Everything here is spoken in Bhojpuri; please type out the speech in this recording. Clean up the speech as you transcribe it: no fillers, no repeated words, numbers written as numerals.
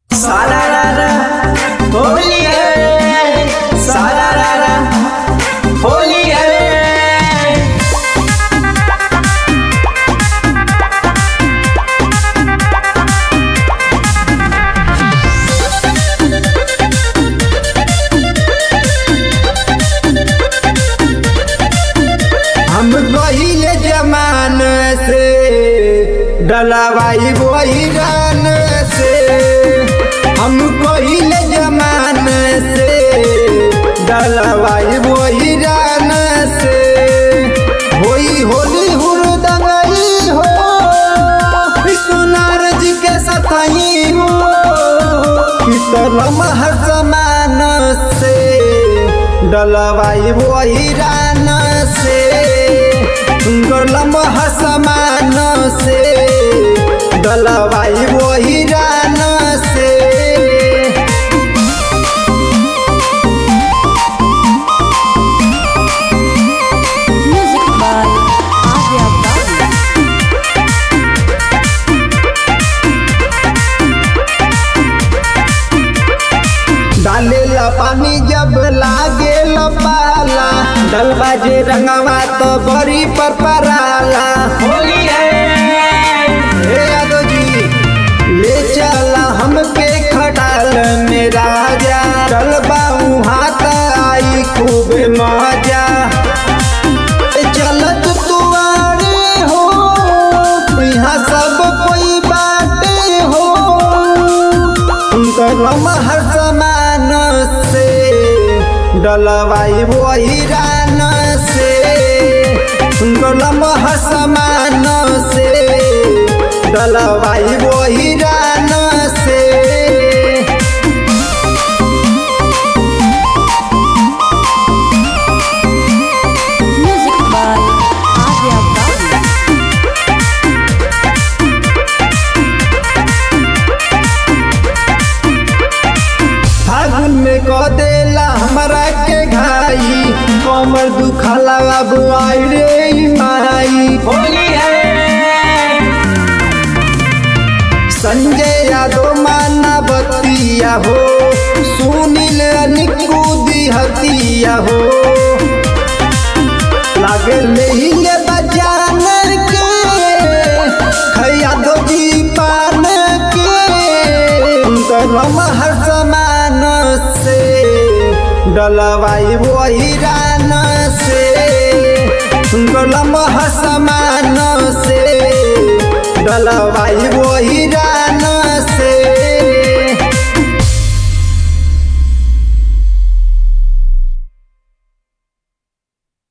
सारारा होली है, सारारा होली है। हम गहिले जमान से डलवाई वही रान से, हम गहिले जमान से डलवाई वही रान से। होई होली हुरदंगई हो, सोनार जी के सताई हो, पितरम हर समान से डलवाई वही रान से। गलम हसमान से डलवाई वही रान से। Music by Arya Bali. डालेला पानी जब लागे पाला, डलबा जे रंगवा तो बड़ी पर पराला। होली है हे यादव जी, ले चला हमके खटाल में राजा, डलबा हाथ आई खूब मजा। चलत तुआरे हो, यहाँ सब कोई बाटे हो, गलम हर समान से डलवाई वही रान से। गलम हसमान से डलवाई वही रान से। Music by Arya Bali. फागुन में कह देला हमरा के घाई, कमर दुखाला अब आई रे माई। होली है संजय यादव माना बतिया हो, सुनील निकू दिहतिया हो, लागे ले बजान के खैया दो जी पान के। गलम हर समान से डलवाई वही रान से। गलम हसमान से डलवाई वही रान